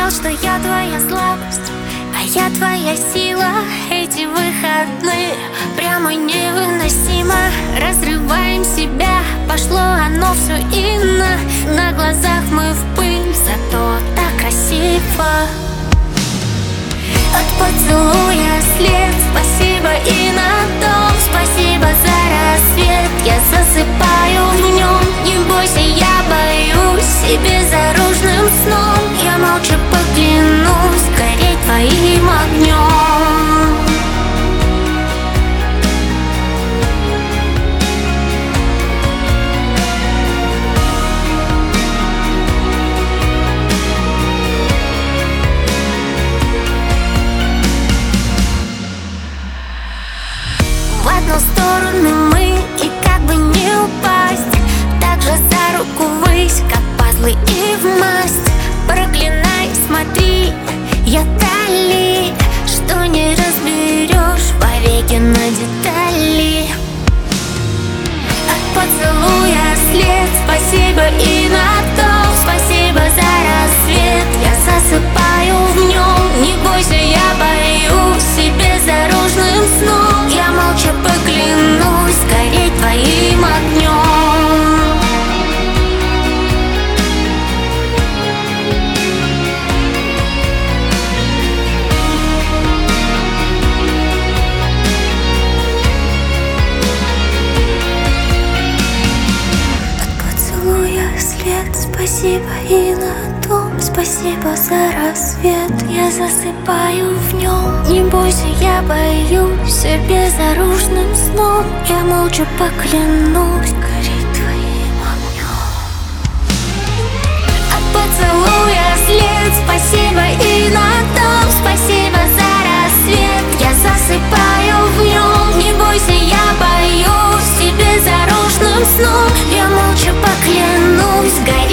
знал, что я твоя слабость, а я твоя сила. Эти выходные прямо невыносимо. Разрываем себя, пошло оно все ино. На глазах мы в пыль, зато так красиво. От поцелуя след, спасибо и на том. Спасибо за рассвет, я засыпаю в нем. Не бойся, я боюсь, и безоружным сном я молча поклянусь гореть твоим огнем. В одну сторону мы, и как бы не упасть, так же за руку ввысь, как пазлы и в масть. Проклинай, смотри, я дали, что не разберешь вовеки на детали. От поцелуя след, спасибо и на том. Спасибо за рассвет, я засыпаю в нем. Не бойся, я боюсь, и безоружным сном я молча поклянусь гореть твоим огнем. След, спасибо и на том. Спасибо за рассвет, я засыпаю в нем. Не бойся, я боюсь, и безоружным сном я молча поклянусь гореть твоим огнем. От поцелуя след, спасибо и на том. Спасибо за рассвет, я засыпаю в нем. Не бойся, я боюсь, и безоружным сном я молча поклянусь гореть